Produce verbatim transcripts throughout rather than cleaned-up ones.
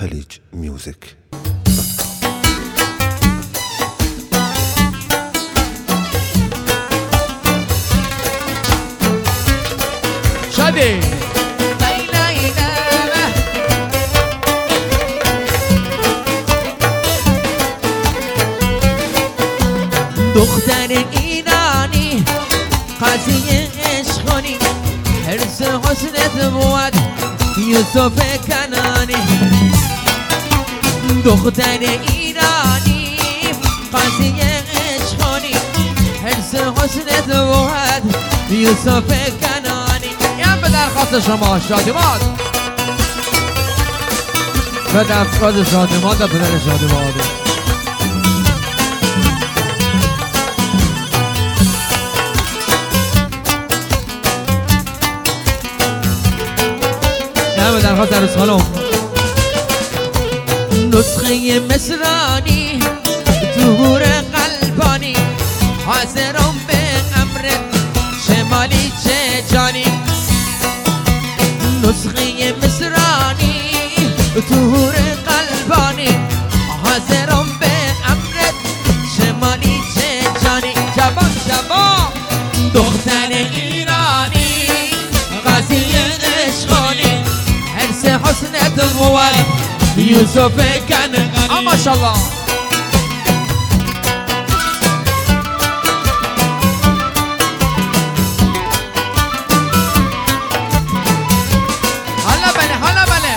خلیج میوزیک. شادی دختر ایرانی قضیه عشقانی حرس حسنت بود یوسف کنانی. دختر ایرانی قضیه عشقانی حرس حسنت بود یوسف کنانی. این به درخواست شما شادیماد، به درخواست شادیماد و پدر شادیماد. به درخواست عروس خانم. نسخه مصرانی ظهور قلبانی حاضرم به امر شمالی چه جانی. نسخه مصرانی ظهور قلبانی حاضرم به امر شمالی چه جانی. جوان جوان دختر ایرانی قضیه عشقانی حرس حسنت بود یوسف کنانی. ماشاءالله. حالا بله حالا بله.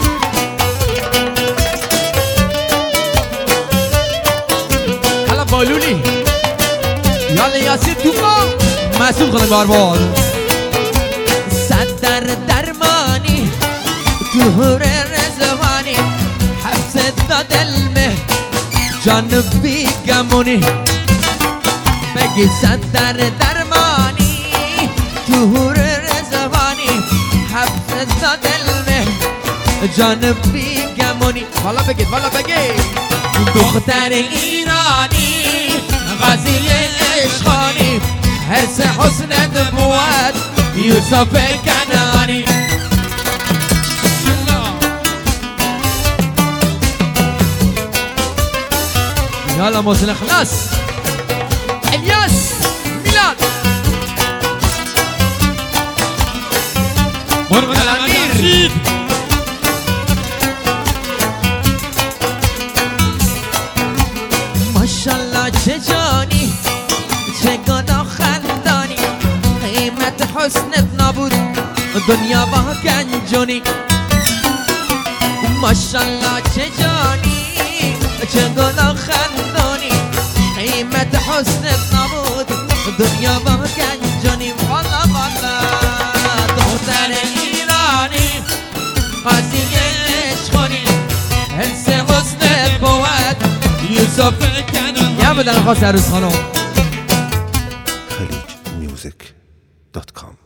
حالا بالولی یالا یاسین توفا مسئول کنه بارباد. صد در درمانی ظهور رزوانی حبس دل مه جان بی گمونی. بگی صد در درمانی ظهور رزوانی حبس دل مه جان بی گمونی. والا بگید والا بگید. دختر ایرانی قضیه عشقانی حرس حسنت بود یوسف کنانی. یالا محسن خلاص الیاس میلاد مرغ الامیر. ماشالله چه جانی چه گناه خندانی قیمت حسنت نبود دنیا با گنجانی. ماشالله چه جانی چه گناه خندانی قیمت حسنت نبود دنیا با گنجانی. والا والا دختر ایرانی قضیه عشقانی حرس حسنت بود یوسف کنانی. یا به درخواست عروس خانم. خلیج میوزیک دات کام.